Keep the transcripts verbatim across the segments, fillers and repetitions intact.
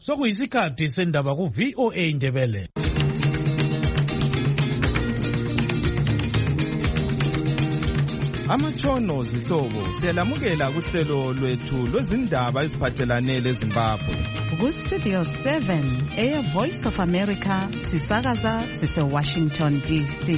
Sokuyisikhathi sendaba ku V O A Ndebele. Amatshono zihlobo siyalamukela kuhlelo lwethu lwezindaba eziphathelane leZimbabwe. Ku Studio seven, Air Voice of America, sisakaza sise Washington D C.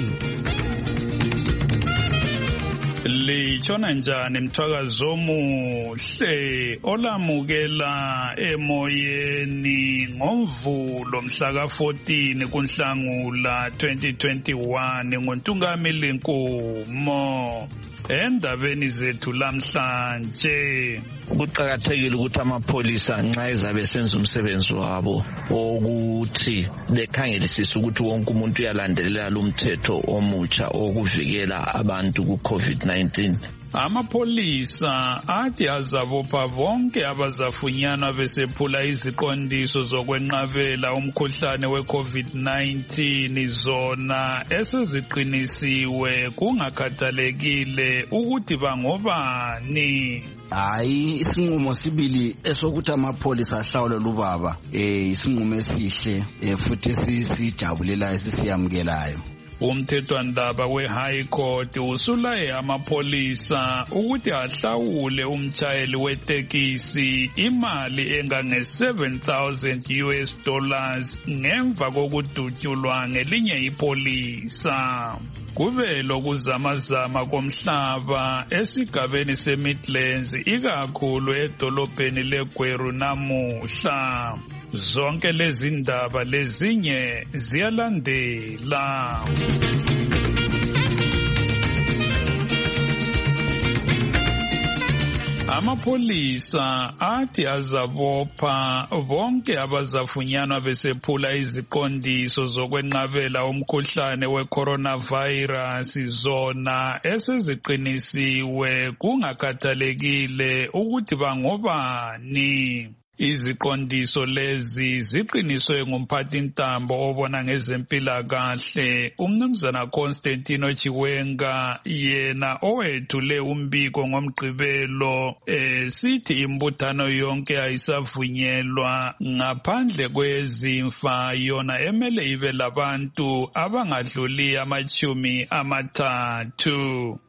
Litshona njani mthwakazo omuhle olamukela emoyeni ngomvulo mhla ka fourteen kuNhlangula twenty twenty-one ngoNtungamili Nkomo. Endabeni zethu lamhlanje kuqakathekile ukuthi amapholisa nxa ezabe senza umsebenzi wabo ukuthi bekhangelisise ukuthi wonke umuntu uyalandelela lo mthetho omutsha okuvikela abantu ku COVID nineteen. Amapholisa athi azabopha bonke abazafunyanwa besephula iziqondiso zokwenqabela umkhuhlane we COVID nineteen zona eseziqinisiwe kungakhathalekile ukuthi bangobani. Hayi isinqumo sibili esokuthi amapholisa ahlawule lubaba eh isinqumo esihle futhi sisijabulela esisiyamukelayo. Umthethwandaba we-High Court usulaye amapholisa ukuthi ahlawule umtshayeli wetekisi imali engange seven thousand U S dollars ngemva kokudutyulwa ngelinye ipolisa. Kube lokuzamazama komhlaba esigabeni seMidlands ikakhulu edolobheni leGweru namuhla. Zonke lezi ndaba lezinye ziyalandela. Amapholisa athi azabopha bonke abazafunyanwa besephula iziqondiso zokwenqabela umkhuhlane we-coronavirus zona eseziqinisiwe kungakhathalekile ukuthi bangobani. Iziqondiso lezi ziqiniswe ngumphathintambo obona ngezempilakahle umnumzana Constantino Chiwenga, yena owethule umbiko ngomgqibelo esithi imbuthano yonke ayisavunyelwa ngaphandle kwezimfa yona emele ibe labantu abangadluli amachumi amathathu.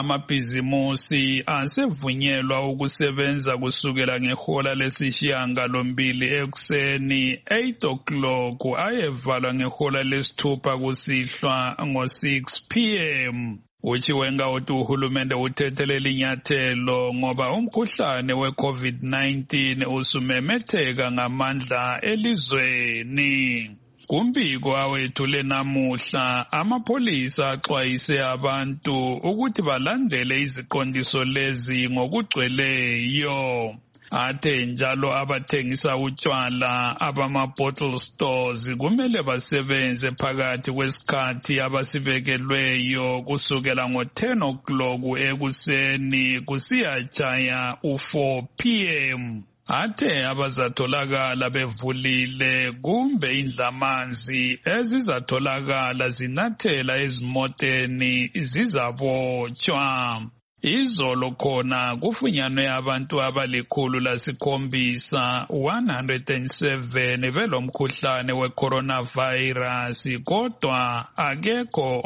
Amabhizimusi asevunyelwa ukusebenza kusukela ngehola lesishiyagalombili ekuseni eight o'clock ayevalwa ngehola lesithupha kusihlwa ngo six p m Uchiwenga uthi uhulumende uthethelela inyathelo ngoba umkhuhlane we COVID nineteen usumemetheka ngamandla elizweni. Kumbiko awethule namuhla amapholisa axwayise abantu ukuthi balandele iziqondiso lezi ngokugcweleyo. Athe njalo abathengisa utshwala abama-bottle stores kumele basebenze phakathi kwesikhathi abasibekelweyo kusukela ngo ten o'clock ekuseni kusiyatshaya u four p m Athe abazatholakala bevulile kumbe indlamanzi ezizatholakala zinathela ezimoteni zizabotshwa. Izolo khona kufunyanwe abantu abalikhulu lasikhombisa one hundred seven belomkhuhlane we-coronavirus kodwa akekho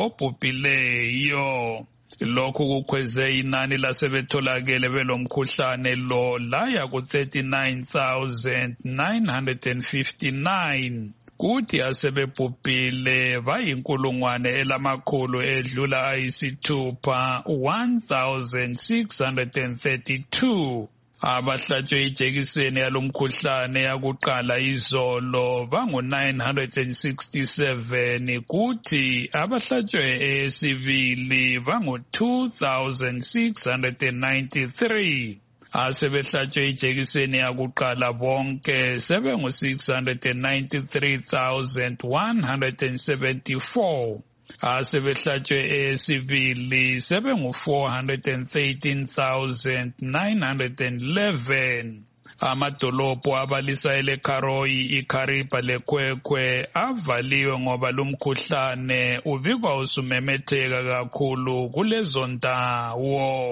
obhubhileyo. Lokhu kukhweze inani lasebetholakele belomkhuhlane lo laya ku thirty-nine thousand nine hundred fifty-nine. Kuthi asebebhubhile bayinkulungwane elamakhulu edlula ayisithupha one thousand six hundred thirty-two. Abahlatshwe ijekiseni yalomkhuhlane yakuqala izolo bangu nine hundred sixty-seven kuthi abahlatshwe eyesibili bangu two thousand six hundred ninety-three. Asebehlatshwe ijekiseni yakuqala bonke sebengu six hundred ninety-three thousand one hundred seventy-four. Asebehlatshwe eyesibili sebengu four hundred thirteen thousand nine hundred eleven. Amadolobho abalisa eleKharoyi, iKhariba leKwekwwe avaliwe ngoba lumkhuhlane ubikwa usumemetheka kakhulu kulezo ndawo.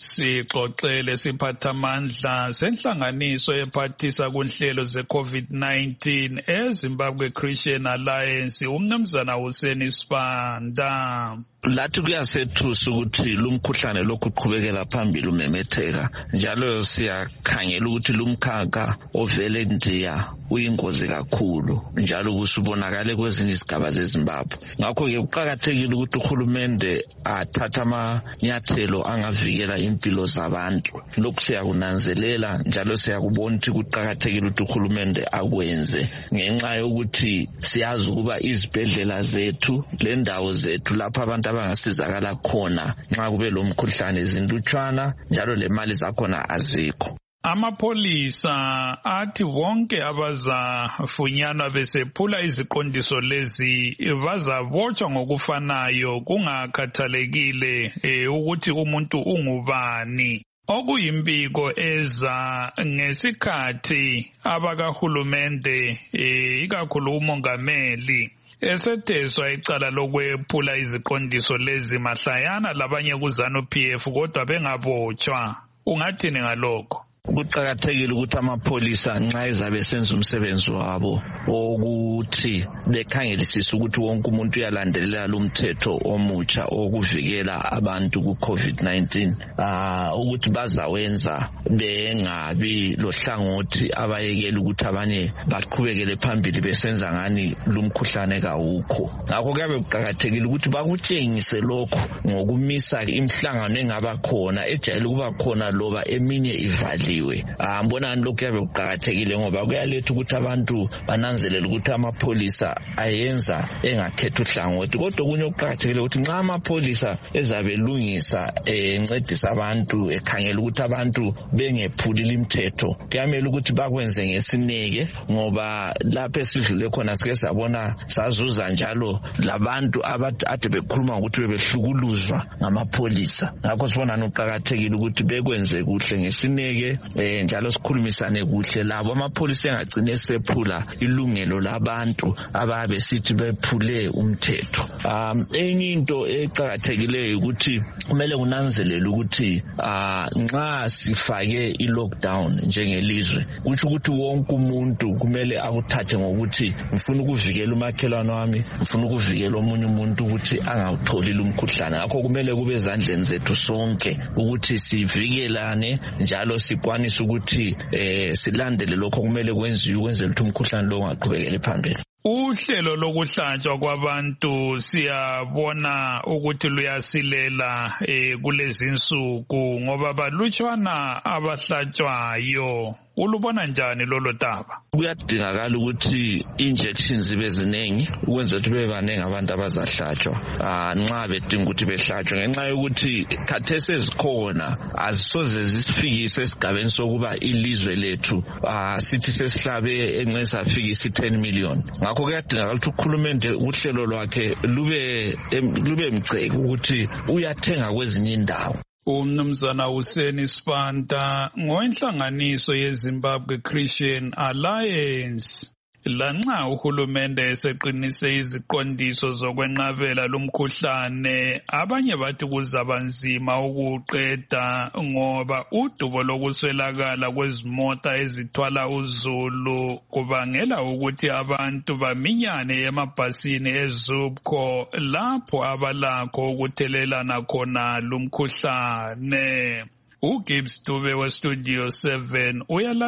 Sixoxele siphathamandla senhlanganiso ephathisa kunhlelo ze-COVID nineteen eZimbabwe Christian Alliance umnumzana Hussein Sibanda. Lathi kuyasethusa ukuthi lumkhuhlane lokhu uqhubekela phambili umemetheka njalo siyakhangela ukuthi lumkhakha ovele ndiya uyingozi kakhulu njalo kusubonakale kwezinye izigaba zeZimbabwe. Ngakho ke kuqhakathekile ukuthi uhulumende athathe amanyathelo angavikela impilo zabantu. Lokhu siyakunanzelela njalo siyakubona ukuthi kuqhakathekile ukuthi uhulumende akwenze ngenxa yokuthi siyazi ukuba izibhedlela zethu lendawo zethu lapha abantu abangasizakala khona nxa kube lo mkhuhlane zindutshwana njalo le mali zakhona azikho. Amapolisa athi wonke abazafunyanwa besephula iziqondiso lezi bazabotshwa ngokufanayo kungakhathalekile eh, ukuthi umuntu ungubani. Okuyimbiko eza ngesikhathi abakahulumende eh, ikakhulu umongameli esetheswa icala lokwephula iziqondiso lezi mahlayana labanye kuzanu P F kodwa bengabotshwa. Ungathini ngalokho? Kuqhakathekile ukuthi amapholisa nxa ezabe senza umsebenzi wabo ukuthi bekhangelisise ukuthi wonke umuntu uyalandelela lumthetho omutsha okuvikela abantu ku COVID nineteen ah ukuthi bazawenza bengabi lohlangothi abayekela ukuthi abanye baqhubekele phambili besenza ngani lumkhuhlane kawukho. Ngakho kuyabe kuqhakathekile ukuthi bakutshengise lokho ngokumisa imhlangano engaba khona ejayele ukuba khona loba eminye ivali. Ah mbona lokho kuyabe kuqhakathekile ngoba kuyaletha ukuthi abantu bananzelele ukuthi amapholisa ayenza engakhetha uhlangothi. Kodwa kunye okuqhakathekile ukuthi nxa amapholisa ezabelungisa encedisa abantu ekhangela ukuthi abantu bengephuli imithetho kuyamela ukuthi bakwenze ngesineke ngoba lapho esidlule khona sike sabona sazuza njalo labantu ade bekhuluma ukuthi bebehlukuluzwa ngamapholisa. Ngakho sibona nokuqhakathekile ukuthi bekwenze kuhle ngesineke eh njalo sikhulumisane kuhle labo amapholisa engagcine sephula ilungelo labantu ababe sithi bephule umthetho. Um enye into eqhakathekileyo ukuthi kumele kunanzelele ukuthi ah nxa sifake i-lockdown njengelizwe kuthi ukuthi wonke umuntu kumele akuthathe ngokuthi ngifuna ukuvikela umakhelwane wami, ngifuna ukuvikela omunye umuntu ukuthi angawutholi lumkhuhlane. Ngakho kumele kube ezandleni zethu sonke ukuthi sivikelane njalo sikwanise ukuthi eh silandele lokho kumele kwenziwe ukwenzela ukuthi umkhuhlane lo ungaqhubekele phambili. Uhlelo lokuhlatshwa kwabantu siyabona ukuthi luyasilela eh kulezi insuku ngoba balutshwana abahlatshwayo. Ulubona njani lolo daba? Kuyadingakala ukuthi injections zibe ziningi ukwenza ukuthi bebe baningi abantu abazahlatshwa. Ah nxa bedinga ukuthi behlatshwe ngenxa yokuthi khathesi ezikhona azisoze zisifikise esigabeni sokuba ilizwe lethu ah sithi sesihlabe enqesa afikise ten million. Ngakho kuyadingakala ukuthi ukhulumende uhlelo lwakhe lube lube mceke ukuthi uyathenga kwezinye indawo. Umnumzana Hussein Sibanda ngoinhlanganiso yeZimbabwe Christian Alliance. Lanxa uhulumende eseqinise iziqondiso zokwenqabela lumkhuhlane abanye bathi kuzabanzima ukuqeda ngoba udubo lokuswelakala kwezimota ezithwala uzulu kubangela ukuthi abantu baminyane emabhasini eZubco lapho abalakho ukuthelelana khona lumkhuhlane. uGibbs Dube weStudio seven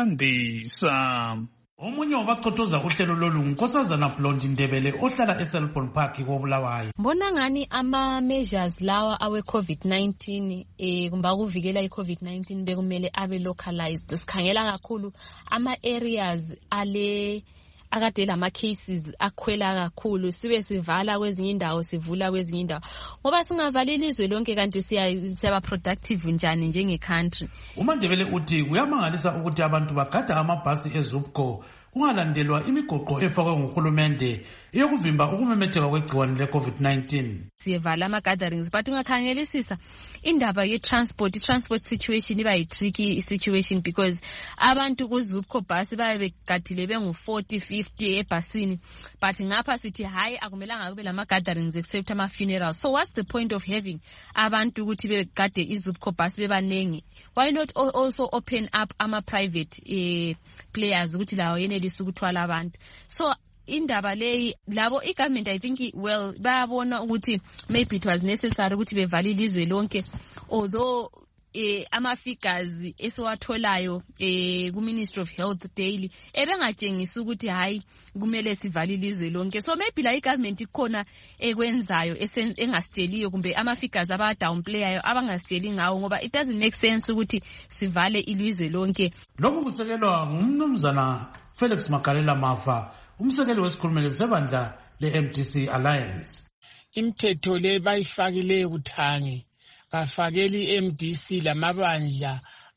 uyalandisa. Omunye wabaqothoza uhlelo lolu uNkosazana Blonde Ndebele ohlala eSelborne Park koBulawayo. Mbona ngani ama measures lawa awe COVID nineteen eh kumba kuvikela iCovid nineteen bekumele abe localized. Sikhangela kakhulu ama areas ale akade lama cases akhwela kakhulu sibe sivala kwezinye indawo sivula kwezinye indawo ngoba singavalile ilizwe lonke kanti siya productive njani njenge country. uMandebele uthi kuyamangalisa ukuthi abantu bagada amabhasi eZubco ungalandelwa imigoqo efakwe nguhulumende eyokuvimba ukumemetheka kwegciwane le-COVID nineteen. Siyevala ama-gatherings but ungakhangelisisa indaba ye-transport i-transport situation iba yi-tricky situation because abantu ku-Zupco bus babe begadile bengu-forty fifty ebhasini but ngapha sithi hayi akumelanga kube lama-gatherings except ama-funerals. So what's the point of having abantu ukuthi begade i-Zupco bus bebanengi? Why not also open up ama-private uh, players ukuthi lawo yenelisa ukuthwala abantu? So indaba leyi labo i-government I think well bayabona ukuthi maybe it was necessary ukuthi bevale ilizwe lonke, although eh ama-figures esiwatholayo eh ku-Ministry of Health daily ebengatshengisa ukuthi hayi kumele sivale ilizwe lonke. So maybe la i-government ikhona ekwenzayo engasitsheliyo kumbe ama-figures aba-downplayayo abangasitsheli ngawo, ngoba it doesn't make sense ukuthi sivale ilizwe lonke. Lokhu kusekelwa ngumnumzana Felix Magalela Mafa, umsekeli wesikhulumeli sebandla le-M D C Alliance. Imithetho le bayifakile kuthangi, bafakeli i-M D C lamabandla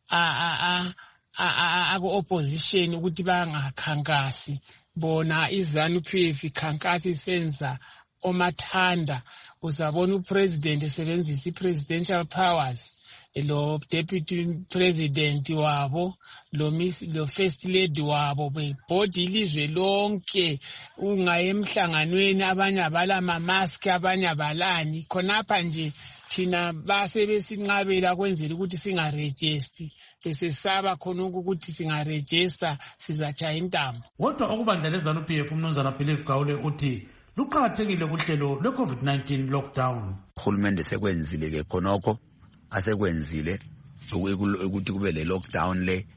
aku-opposition ukuthi bangakhankasi. Bona iZANU P F ikhankasi senza omathanda, uzabona upresident esebenzisa i-presidential powers, lo deputy president wabo, lo miss lo first lady wabo bebhodi ilizwe lonke, ungaye emhlanganweni abanye abala ama-mask abanye abalani. Khonapha nje thina basebesinqabela kwenzela ukuthi singaregister, besesaba khona ukuthi singaregister sizajaya intambo. Kodwa okubandla leZANU P F umnumzana Believe Gawule uthi luqakathekile kuhlelo lwe-COVID nineteen lockdown. Uhulumende sekwenzile ke khonokho asekwenzile ukuthi kube le lockdown le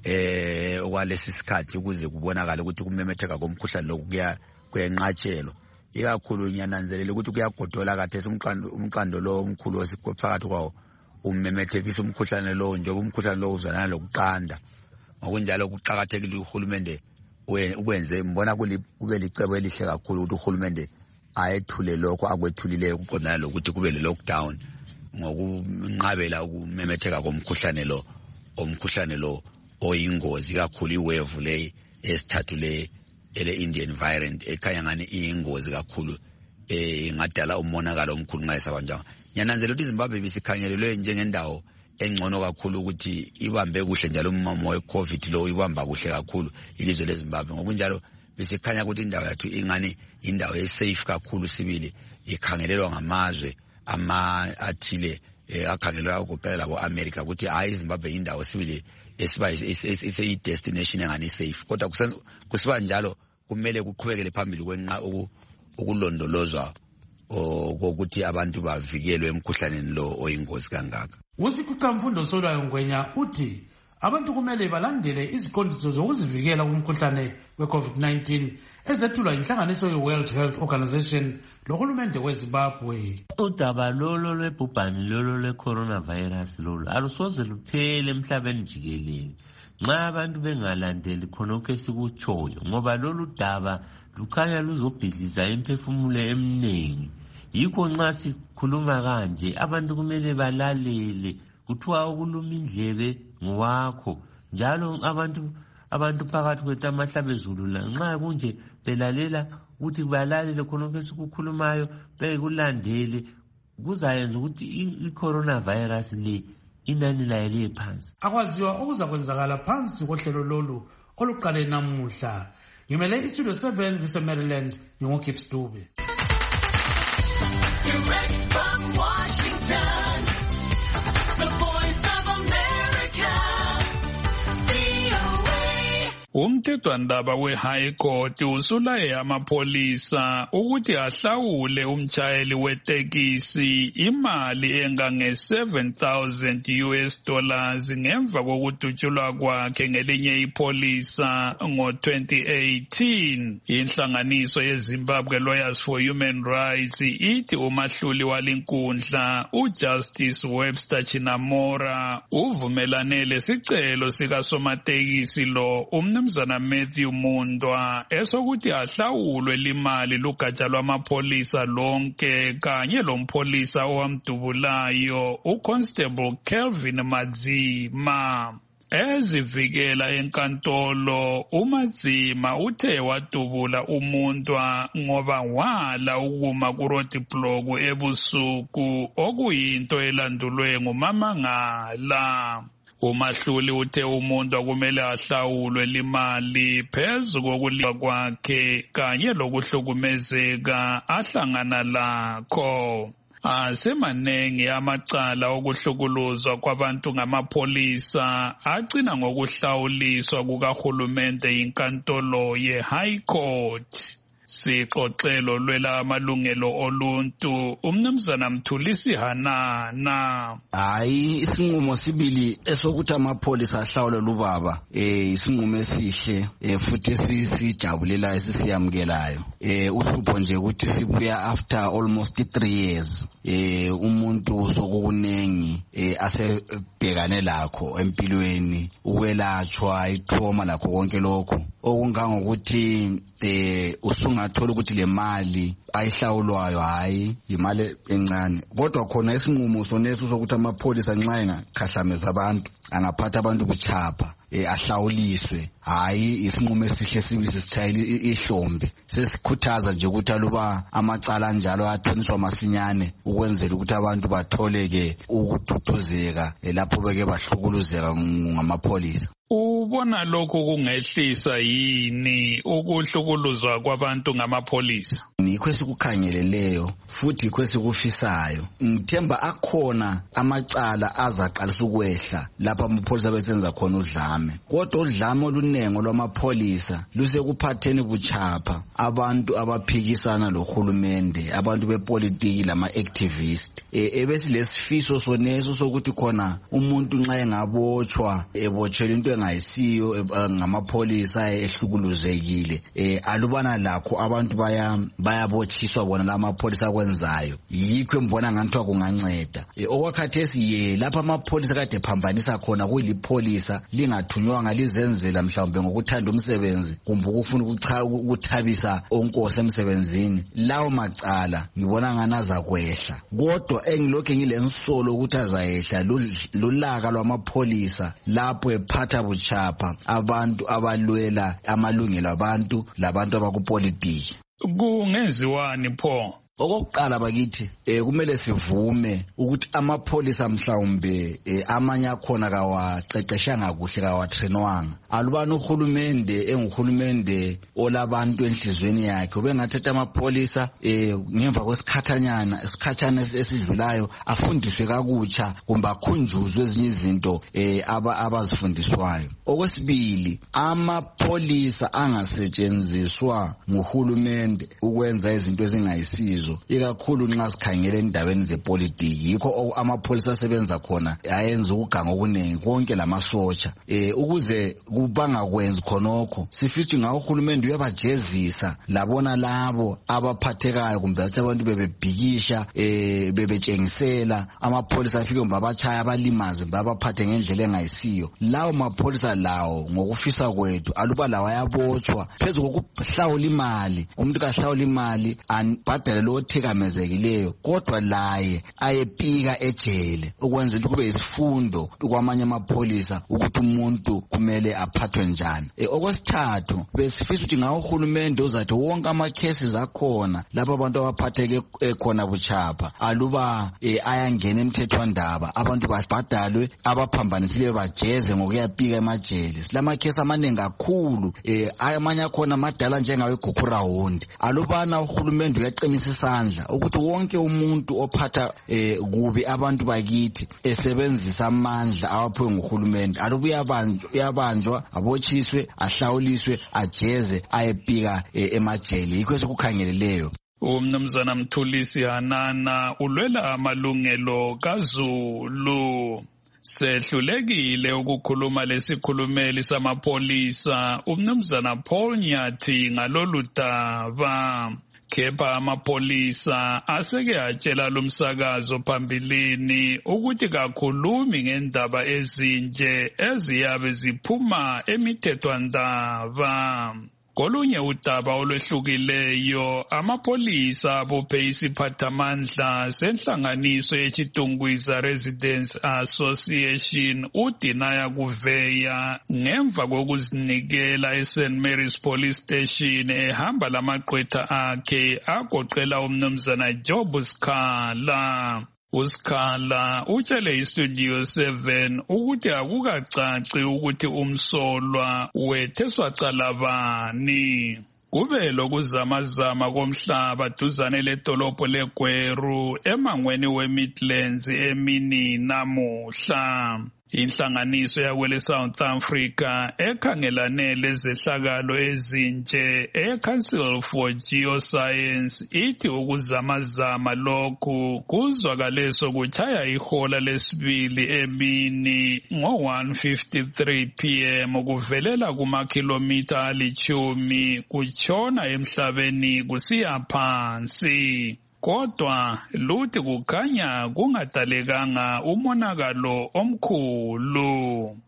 eh okwalesi sikhathi ukuze kubonakala ukuthi kumemetheka komkhuhlane lokuya kwenqatshelo. Ikakhulu nyananzelele ukuthi kuyagodola kathesi umqando umqando lo omkhulu osiphakathi kwawo umemethekisa umkhuhlane lo, nje umkhuhlane lo uzana lokuqanda. Ngokunjalo kuqhakathekile uhulumende ukwenze mbona kube licebo elihle kakhulu ukuthi uhulumende ayethule lokho akwethulileyo ukuqondana lokuthi kube le lockdown ngokunqabela ukumemetheka komkhuhlane lo omkhuhlane lo oyingozi kakhulu iwave le esithathu le ele Indian variant ekhanya ngani iyingozi kakhulu eh ngadala umonakalo omkhulu nxa isabanjanga. Nyananzela ukuthi iZimbabwe bisikhangelelwe njengendawo engcono kakhulu ukuthi ibambe kuhle njalo umamo we-COVID lo ibamba kuhle kakhulu ilizwe leZimbabwe. Ngokunjalo bisikhanya ukuthi indawo yathu ingani indawo esafe kakhulu sibili ikhangelelwa ngamazwe ama athile akhangelelwa ukuqala labo America ukuthi hayi iZimbabwe indawo sibili esiba ise destination engani safe. Kodwa kusiba njalo kumele kuqhubekele phambili kwenqa ukulondolozwa ukuthi abantu bavikelwe emkhuhlaneni lo oyingozi kangaka. Usikhutha Mfundo Solwayo Ngwenya uthi abantu kumele balandele iziqondiso zokuzivikela kumkhuhlane we-COVID nineteen ezethulwa inhlanganiso ye-World Health Organization lohulumende weZimbabwe. Udaba lolo lwebhubhane lolo lwe-coronavirus lolo alusoze luphele emhlabeni jikelele nxa abantu bengalandeli khonokho esikutshoyo, ngoba lolu daba lukhanya luzobhidliza imphefumulo eminingi. Yikho nxa sikhuluma kanje abantu kumele balalele, kuthiwa ukuluma indlebe ngowakho. Njalo abantu abantu phakathi kwethu amahlabezulu la nxa kunje belalela ukuthi balalele khonokho esikukhulumayo bekulandele, kuzayenza ukuthi i-coronavirus le inani layo liye phansi. Akwaziwa okuza kwenzakala phansi kohlelo lolu oluqale namuhla. Ngimele iStudio seven Vise Maryland, ngingukhips Dube. Direct from Washington, the voice of America, V O A. Umthethwandaba we-High Court usulaye amapolisa ukuthi ahlawule umtshayeli wetekisi imali engange seven thousand U S dollars ngemva kokudutshulwa kwakhe ngelinye ipolisa ngo twenty eighteen. Inhlanganiso yeZimbabwe Lawyers for Human Rights ithi umahluli walinkundla uJustice Webster Chinamora uvumelane lesicelo sikasomatekisi lo umnumzana Matthew Mundwa esokuthi ahlawulwe limali lugatsha lwamapolisa lonke kanye lompolisa owamdubulayo uConstable Kelvin Madzima. ezivikela enkantolo uMadzima uthe wadubula umuntu ngoba wala ukuma ku roadblock ebusuku okuyinto elandulwe ngumamangala. uMahluli uthe umuntu akumele ahlawulwe limali phezu kokuliwa kwakhe kanye lokuhlukumezeka ahlangana lakho. Asemanengi amacala okuhlukuluzwa kwabantu ngamapholisa agcina ngokuhlawuliswa kukahulumende inkantolo ye-High Court. Sixoxelo lwela amalungelo oluntu umnumzana Mthulisi Hanana. Hayi isinqumo sibili esokuthi amapholisa ahlawule lubaba eh isinqumo esihle eh futhi sisijabulela esisiyamukelayo. Eh uhlupho nje ukuthi sibuya after almost three years eh umuntu sokukunengi eh asebhekane lakho empilweni ukwelatshwa itrauma lakho konke lokho okungangokuthi eh usungathola ukuthi le mali ayihlawulwayo hayi imali encane kodwa khona isinqumo soneso sokuthi amapholisa nxa engakhahlameza abantu angaphatha abantu buchapha eh ahlawuliswe hayi isinqumo esihle sibisi sithayile ihlombe sesikhuthaza nje ukuthi aluba amacala njalo athoniswa masinyane ukwenzela ukuthi abantu batholeke ukuthuthuzeka lapho beke bahlukuluzeka ngamapholisa. Ubona lokho kungehlisa yini ukuhlukuluzwa kwabantu ngamapholisa? Nikho esikukhangeleleyo futhi ikho esikufisayo. Ngithemba akhona amacala azaqalisa ukwehla lapha amapholisa besenza khona udlame. Kodwa udlame olunengo lwamapholisa lusekuphatheni buchapha abantu abaphikisana lohulumende, abantu bepolitiki lama activist. E, ebesilesifiso soneso sokuthi khona umuntu nxa engabotshwa ebotshelwe into engayisiyo ngamapholisa ehlukuluzekile eh alubana lakho abantu baya bayabotshiswa bona lamapholisa kwenzayo yikho embona nganthiwa kunganceda okwakhathesi ye lapha amapholisa kade phambanisa khona kulipholisa lingathunywanga lizenzela mhlawumbe ngokuthanda umsebenzi kumbe ukufuna ukuthabisa onkosi emsebenzini lawo macala ngibona nganaza kwehla kodwa engilokho ngilensolo ukuthi azayehla lulaka lwamapholisa lapho ephatha buchapha abantu abalwela amalungelo abantu labantu abakupolitiki. Kungenziwani pho? Okokuqala bakithi eh kumele sivume ukuthi amapholisa mhlawumbe eh, amanye akhona kawaqeqeshanga kuhle kawatrainwanga alubani uhulumende enguhulumende olabantu enhlizweni yakhe ubengathatha amapholisa eh ngemva kwesikhathanyana isikhathana esidlulayo afundiswe kakutsha kumbe akhunjuzwe ezinye izinto eh aba abazifundiswayo. Okwesibili amapholisa angasetshenziswa nguhulumende ukwenza izinto ezingayisizo ikakhulu nxa sikhangele endaweni zepolitiki yikho amapholisa asebenza khona ayenza ukuganga okunengi konke lamasotsha eh ukuze kubanga kwenza khonokho sifithi ngawo uhulumende uyabajezisa labona labo abaphathekayo kumbe abantu bebebhikisha eh bebetshengisela amapholisa afike mbabachaya abalimaze babaphathe ngendlela engayisiyo lawo mapholisa lawo ngokufisa kwethu aluba lawo ayabotshwa phezulu kokuhlawula imali umuntu kahlawula imali anibhadale lo thikamezekileyo kodwa laye ayepika ejele ukwenza ukuthi kube isifundo kwamanye amapholisa ukuthi umuntu kumele aphathwe njani. E, okwesithathu besifisa ukuthi ngawo uhulumende uzathi wonke ama cases akhona lapho abantu abaphatheke khona buchapha aluba e, ayangena emthethwandaba abantu babhadalwe abaphambanisile bajeze ngokuyapika emajele. Silama case amaningi kakhulu e, amanye akhona amadala njengawe Gukurawundi alubana uhulumende uyaqinisa isandla ukuthi wonke umuntu ophatha eh, kubi abantu bakithi esebenzisa amandla awaphiwe nguhulumende alubuya yabanjwa yabanjwa abotshiswe ahlawuliswe ajeze ayepika eh, emajele yikho esikukhangeleleyo. Umnumzana Mthulisi Hanana ulwela amalungelo kaZulu. Sehlulekile ukukhuluma lesikhulumeli samapholisa umnumzana Paul Nyathi ngalolu daba. Kepha amapholisa aseke atshela lumsakazo phambilini ukuthi kakhulumi ngendaba ezinje eziyabe ziphuma emithethwandaba. Kolunye udaba olwehlukileyo amapolisa abophe isiphathamandla senhlanganiso yeChitungwiza Residents Association uDinaya Kuveya ngemva kokuzinikela eSaint Mary's Police Station ehamba lamagqwetha akhe agoqela umnumzana Job Skhala. uSkhala utshele iStudio seven ukuthi akukacaci ukuthi umsolwa wetheswa cala bani. Kube lokuzamazama komhlaba duzane ledolobho leGweru emangweni weMidlands emini namuhla. Inhlanganiso yakwele South Africa ekhangelane lezehlakalo ezinje eCouncil for Geoscience ithi ukuzamazama lokhu kuzwakale sokuchaya ihola lesibili emini ngo one fifty-three p m kuvelela kumakhilomitha alichumi kutshona emhlabeni kusiya phansi. Kodwa luthi kukhanya kungadalekanga umonakalo omkhulu.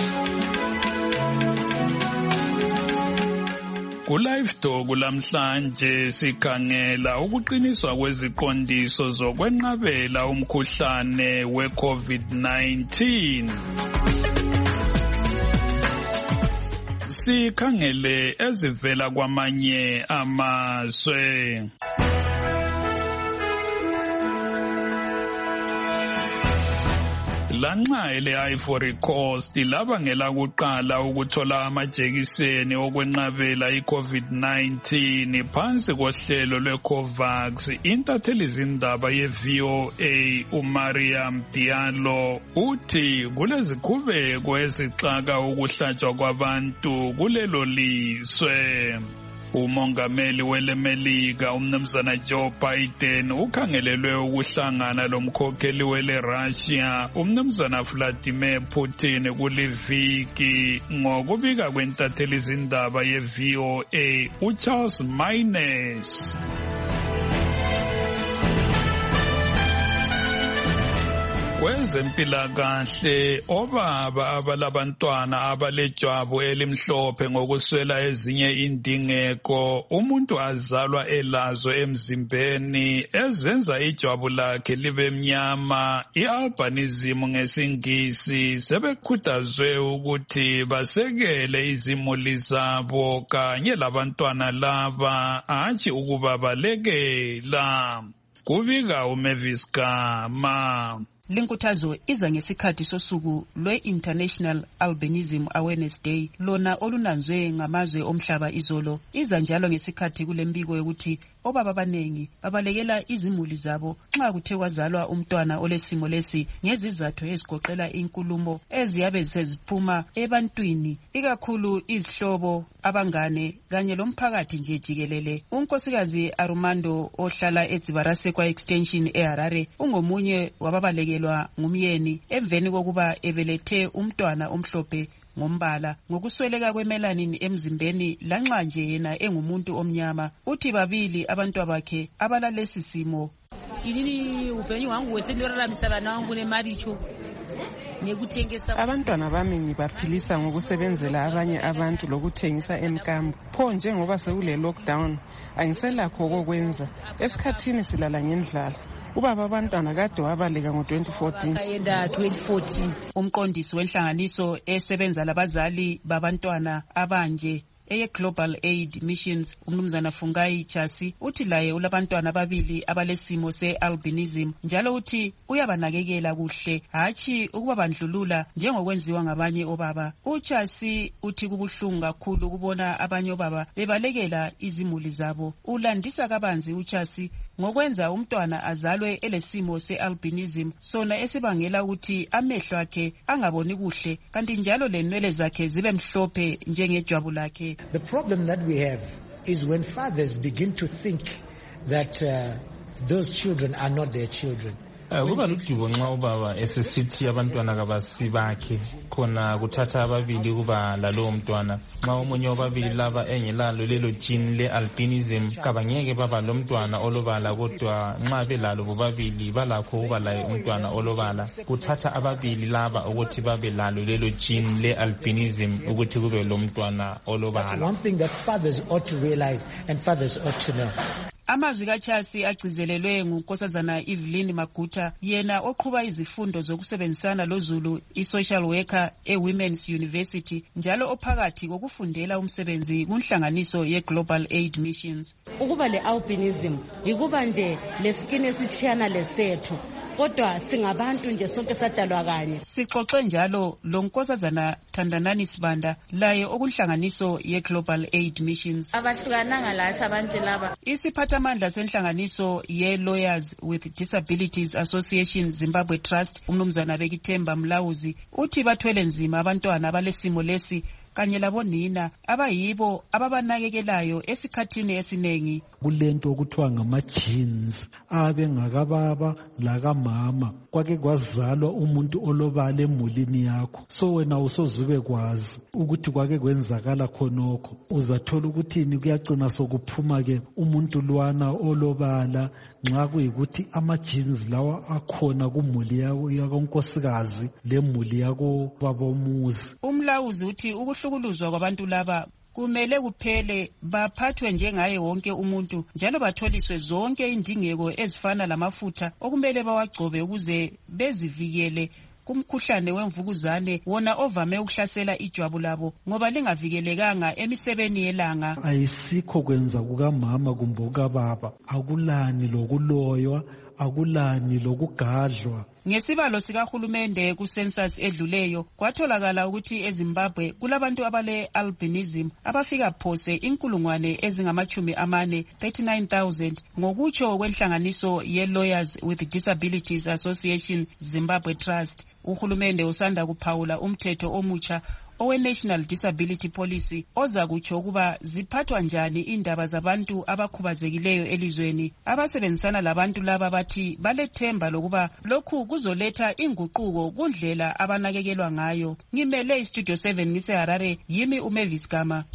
Ku-Live Talk lamhlanje sikhangela ukuqiniswa kweziqondiso zokwenqabela umkhuhlane we-COVID nineteen. Sikhangele ezivela kwamanye amazwe. Lanxa ele-Ivory Coast labangela kuqala ukuthola amajekiseni okwenqabela i-COVID nineteen phansi kohlelo lwe-COVAX, intatheli zindaba ye-V O A uMariam Diallo uthi kuleziqhubeko ezixaka ukuhlatshwa kwabantu kulelo lizwe. Umongameli welemelika umnumzana Joe Biden ukhangelelwe ukuhlangana lomkhokheli wele Russia umnumzana Vladimir Putin kuliviki ngokubika kwentatheli zindaba ye-V O A uCharles Minus. Kwezempilakahle obaba abalabantwana abalejwabu elimhlophe ngokuswela ezinye indingeko umuntu azalwa elazo emzimbeni ezenza ijwabu lakhe libe mnyama i-albinism ngesingisi sebekhuthazwe ukuthi basekele izimuli zabo kanye labantwana laba hatshi ukuba balekela. Kubika uMavis Gama. Linkuthazo iza ngesikhathi sosuku lwe-International Albinism Awareness Day lona olunanzwe ngamazwe omhlaba izolo. Iza njalo ngesikhathi kulembiko yokuthi obaba abanengi babalekela izimuli zabo nxa kuthe kwazalwa umntwana olesimo lesi ngezizathu ezigoqela inkulumo eziyabe seziphuma ebantwini ikakhulu izihlobo abangane kanye lomphakathi nje jikelele. Unkosikazi Armando ohlala eDzibarase kwa extension eHarare ungomunye wababalekelwa ngumyeni emveni kokuba ebelethe umntwana omhlophe ngombala ngokusweleka kwemelanin emzimbeni lanxa nje yena engumuntu omnyama. Uthi babili abantu bakhe abalalesi simo inini upenyu wangu wesendoraramisa bana wangu nemaricho nekuthengisa abantwana bami ngibaphilisa ngokusebenzela abanye abantu lokuthengisa emkambo. Pho njengoba sekule lockdown angiselakho kokwenza esikhathini silala ngendlala. Ubaba abantwana kade wabaleka ngo twenty fourteen. Ayenda twenty fourteen. Umqondisi wenhlanganiso esebenza labazali babantwana abanje eye Global Aid Missions umnumzana Fungai Chasi uthi laye ulabantwana ababili abalesimo se-albinism njalo uthi uyabanakekela kuhle hatshi ukuba bandlulula njengokwenziwa ngabanye obaba. UChasi uthi kubuhlungu kakhulu kubona abanye obaba bebalekela izimuli zabo. Ulandisa kabanzi uChasi ngokwenza umntwana azalwe elesimo se-albinism sona esibangela ukuthi amehlo akhe angaboni kuhle kanti njalo lenwele zakhe zibe mhlophe njengejwabu lakhe. The problem that we have is when fathers begin to think that uh, those children are not their children. kuba ludubo nxa ubaba esesithi abantwana kabasibakhe khona kuthatha ababili kuba lalowo mntwana. Nxa omunye wababili laba engelalo lelo gene le-albinism kabangeke baba lomntwana olobala, kodwa nxa belalo bobabili balakho ukuba laye umntwana olobala. Kuthatha ababili laba ukuthi babe lalo lelo gene le-albinism ukuthi kube lomntwana olobala. That's one thing that fathers ought to realize and fathers ought to know. Amazwi kaChasi agcizelelwe ngunkosazana Evelyn Maguta, yena oqhuba izifundo zokusebenzisana loZulu i-social worker e-Women's University njalo ophakathi kokufundela umsebenzi kunhlanganiso ye-Global Aid Missions. Ukuba le-albinism yikuba nje leskin esitshiyana lesethu, kodwa singabantu nje sonke sadalwa kanye. Sixoxe njalo lo nkosazana Thandanani Sibanda laye okunhlanganiso ye-Global Aid Missions. Abahlukananga lathi abantu laba. Isiphathamandla senhlanganiso ye-Lawyers with Disabilities Association Zimbabwe Trust, umnumzana Bekithemba Mlawuzi, uthi bathwele nzima abantwana abalesimo lesi kanye labonina abayibo ababanakekelayo esikhathini esinengi. Kulento okuthiwa ngama-genes abe ngakababa lakamama, kwake kwazalwa umuntu olobala emulini yakho, so wena usozube kwazi ukuthi kwake kwenzakala khonokho. Uzathola ukuthini kuyagcina sokuphuma-ke umuntu lwana olobala nxa kuyikuthi ama-genes lawa akhona kumuli yakonkosikazi lemuli yako babomuzi. Umlawuzi uthi ukuhlukuluzwa kwabantu laba kumele kuphele, baphathwe njengaye wonke umuntu njalo batholiswe zonke indingeko ezifana lamafutha okumele bawagcobe ukuze bezivikele kumkhuhlane wemvukuzane wona ovame ukuhlasela ijwabu labo ngoba lingavikelekanga emisebeni yelanga. Ayisikho kwenza kukamama kumbe ukababa, akulani lokuloywa, akulani lokugadlwa. Ngesibalo sikahulumende ku-census edluleyo kwatholakala ukuthi eZimbabwe kulabantu abale-albinism abafika phose inkulungwane ezingamachumi amane thirty-nine thousand ngokutsho kwenhlanganiso ye-Lawyers with Disabilities Association Zimbabwe Trust. Uhulumende usanda kuphawula umthetho omutsha owe-National Disability Policy oza kutsho ukuba ziphathwa njani indaba zabantu abakhubazekileyo elizweni. Abasebenzisana labantu laba bathi balethemba lokuba lokhu kuzoletha inguquko kundlela abanakekelwa ngayo. Ngimele iStudio seven ngiseHarare, yimi uMavis Gama.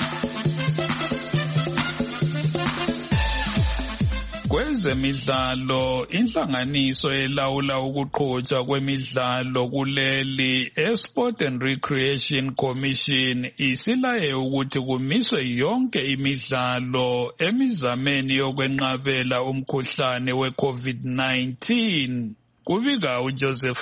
Kwezemidlalo, inhlanganiso elawula ukuqhutshwa kwemidlalo kuleli eSport and Recreation Commission isilaye ukuthi kumiswe yonke imidlalo emizameni yokwenqabela umkhuhlane we-COVID nineteen. Kubika uJoseph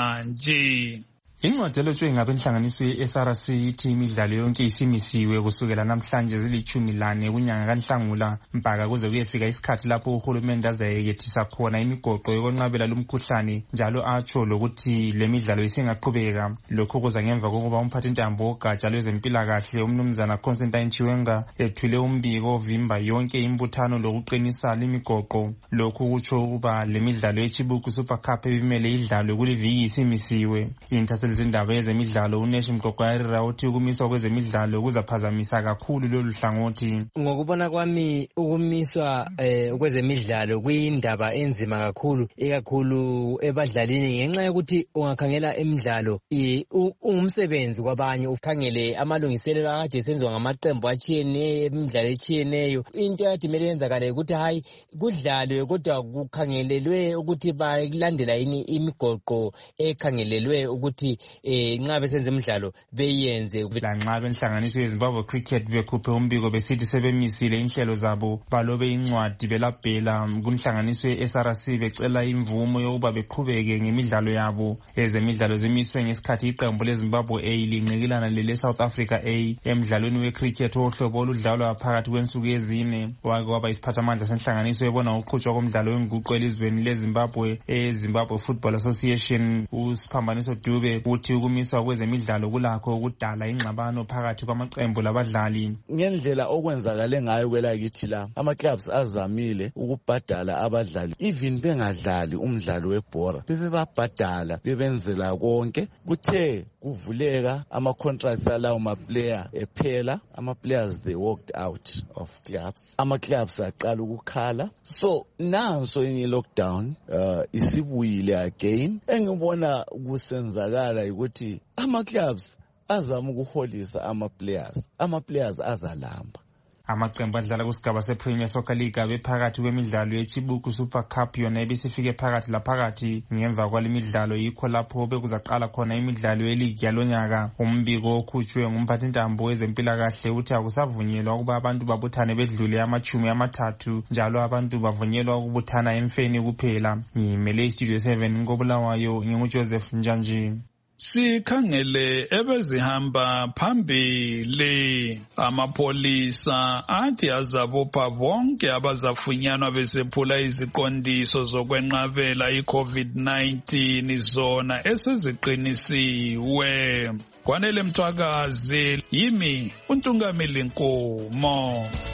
Njanji. Incwadi elotshwe ngabenhlanganiso ye-S R C ithi imidlalo yonke isimisiwe kusukela namhlanje zilithumi lane kunyanga kaNhlangula mpaka kuze kuyefika isikhathi lapho uhulumende azayekethisa khona imigoqo yokwenqabela lumkhuhlane, njalo atsho lokuthi le midlalo isingaqhubeka. Lokhu kuza ngemva kokuba umphathintambo wogatsha lwezempilakahle umnumzana Constantine Chiwenga ethule umbiko ovimba yonke imbuthano lokuqinisa limigoqo. Lokhu kutsho ukuba le midlalo yeChibuku Super Cup ebimele idlalwe kuliviki isimisiwe. Izindaba ezemidlalo uNeshi Mgqokwayarira uthi ukumiswa kwezemidlalo kuzaphazamisa kakhulu lolu hlangothi. Ngokubona kwami ukumiswa eh, kwezemidlalo kuyindaba enzima kakhulu, ekakhulu ebadlalini ngenxa yokuthi ungakhangela emidlalo ungumsebenzi kwabanye, ukhangele amalungiselelo akade esenziwa ngamaqembu atshiyeneyo emidlalo etshiyeneyo. Into eyadimele yenzakale ukuthi hayi kudlalwe kodwa kukhangelelwe ukuthi balandela yini imigoqo ekhangelelwe ukuthi eh nxa besenze imidlalo beyenze. Lanxa benhlanganiso yeZimbabwe Cricket bekhuphe umbiko besithi sebemisile inhlelo zabo balobe incwadi belabhela kunhlanganiso ye-S R C becela imvumo yokuba beqhubeke ngemidlalo yabo. Ezemidlalo zimiswe ngesikhathi iqembu leZimbabwe A linqikilana lele-South Africa A emidlalweni we-cricket wohlobo oludlalwa phakathi kwensuku ezine. Wake waba isiphathamandla senhlanganiso ebona ukuqhutshwa komdlalo wenguqu elizweni leZimbabwe eZimbabwe Football Association. Usiphambaniso Dube uthi ukumiswa kwezemidlalo kulakho ukudala ingxabano phakathi kwamaqembu labadlali. Ngendlela okwenzakale ngayo kwelakithi la ama-clubs azamile ukubhadala abadlali even bengadlali umdlalo webhora, bebebabhadala bebenzela konke. Kuthe kuvuleka ama-contracts alawo ma-player ephela, ama-players they walked out of clubs, ama-clubs aqala ukukhala. So nanso enye lockdown uh, isibuyile again. Engibona kusenzakala ukuthi ama-clubs azama ukuholisa ama-players, ama-players azalamba. Amaqembu adlala kusigaba se-Premier Soccer League abephakathi kwemidlalo yeChibuku Super Cup yona ebisifike phakathi laphakathi ngemva kwale midlalo yikho lapho bekuzaqala khona imidlalo yeligi yalonyaka. Umbiko okhutshwe ngumphathintambo wezempilakahle uthi akusavunyelwa ukuba abantu babuthane bedlule amachumi amathathu, njalo abantu bavunyelwa ukubuthana emfeni kuphela. Ngimele iStudio seven ngobulawayo nginguJoseph Njanji. Sikhangele ebezihamba phambili, amapolisa athi azabopha bonke abazafunyanwa besephula iziqondiso zokwenqabela i-COVID nineteen zona eseziqinisiwe. Kwanele Mthwakazi, yimi uNtungamili Nkomo.